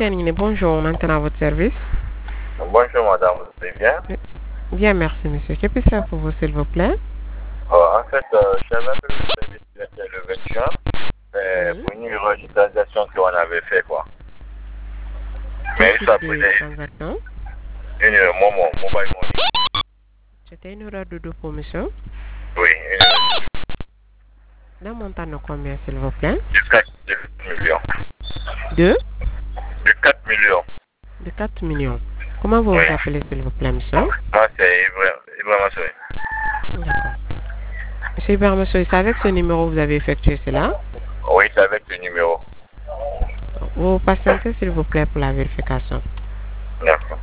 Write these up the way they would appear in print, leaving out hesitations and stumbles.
Bonjour, maintenant à votre service. Bonjour madame, vous allez bien? Bien, merci monsieur. Que puis-je faire pour vous, s'il vous plaît? En fait, j'avais appelé le service le 20 juin Oui. pour une revitalisation qu'on avait fait quoi. Mais Quel ça type de prenait transaction? une mobile money. C'était une heure de deux pour monsieur. Oui, D'un montant de combien, s'il vous plaît? de 4 millions. De? De 4 millions. De 4 millions. Comment vous Oui. vous appelez, s'il vous plaît, monsieur? Moi c'est Ibrahim Soy. D'accord. Monsieur Ibrahim, monsieur, c'est avec ce numéro que vous avez effectué cela? Oui, c'est avec le numéro. Vous patientez, s'il vous plaît, pour la vérification. D'accord.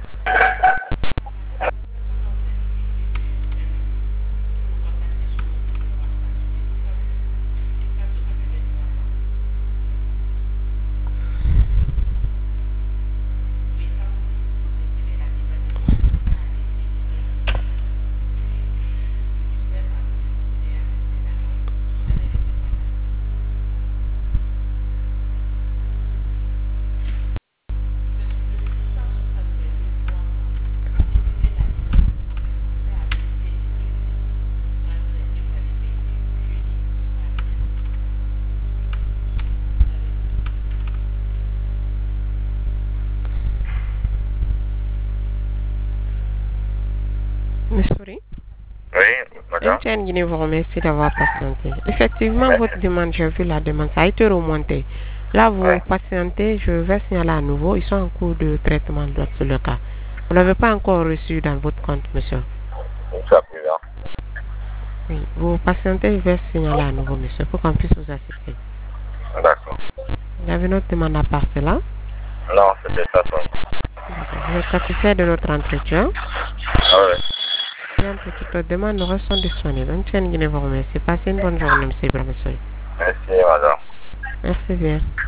Monsieur? Oui, madame. Etienne Guinée vous remercie d'avoir patienté. Effectivement, votre demande, j'ai vu la demande, ça a été remonté. Là, Oui, vous patientez, je vais signaler à nouveau. Ils sont en cours de traitement sur le cas. Vous n'avez pas encore reçu dans votre compte, monsieur. ça présent. Oui, vous patientez, je vais signaler à nouveau, monsieur, pour qu'on puisse vous assister. D'accord. Vous avez notre demande à part cela. Non, c'était ça seulement. Vous êtes satisfait de notre entretien. Ah ouais. Bien, toutes autres demandes nous restons disponibles. Etienne Guinée vous remercie. Passez une bonne journée, monsieur Ibrahim. Merci madame. Merci bien.